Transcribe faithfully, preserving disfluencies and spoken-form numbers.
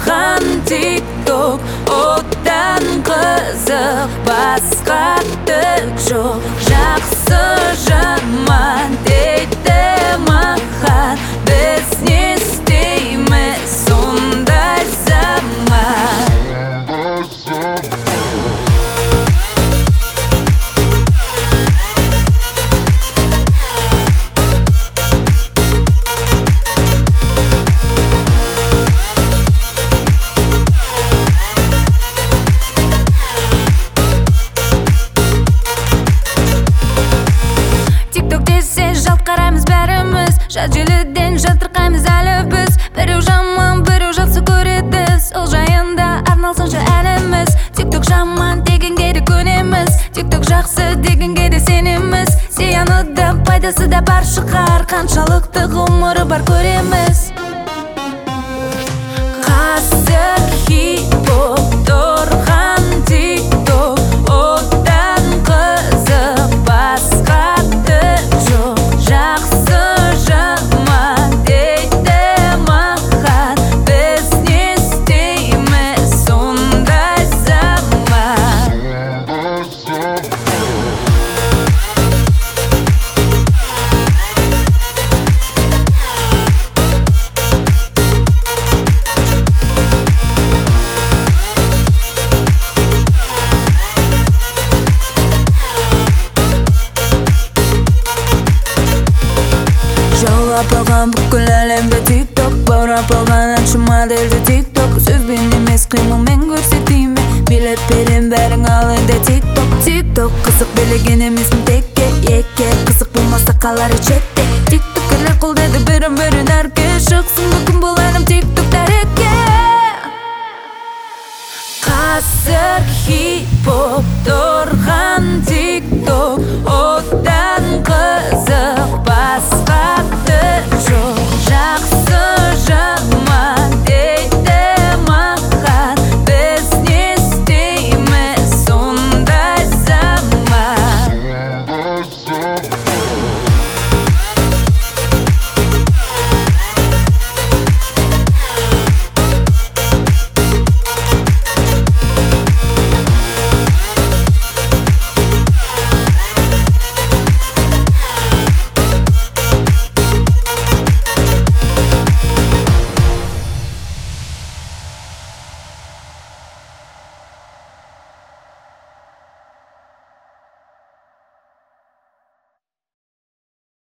тұрған тик-ток, оттан қызық басқа түк жоқ. Жақсы жаман дейді маған, біз не істейміз сондай заман. Жат желіден жатырқаймыз әлі біз. Біреу жаман, біреу жақсы көреді, сол жайында арналсыншы әліміз. Тик-ток жаман дегенге де көнеміз, тик-ток жақсы дегенге де сенеміз. Зияны да пайдасы да бар шығар, қаншалықты ғұмыры бар көреміз. Қазір хип-хоп тұрған тик-ток, оттан қызық басқа түк жоқ. Жақсы жаман дейді маған, біз не істейміз сондай заман. Жаулап алған бүкіл әлемді тик-ток, баурап алған әнші модельді тик-ток. Сөзбен емес қимылмен көрсетейме, билеп берем бәрің ал енді тик-ток. Тик-ток қызық билеген емесін текке, екке қызық болмаса қалары четте. Тик-токерлер қолдайды бірін-бірін әрке, шықсын мүмкін бұл әнім тик-ток тәрекке. Қазір хип-хоп тұрған тик-ток, оттан қызық басқа түк жоқ. Жақсы жаман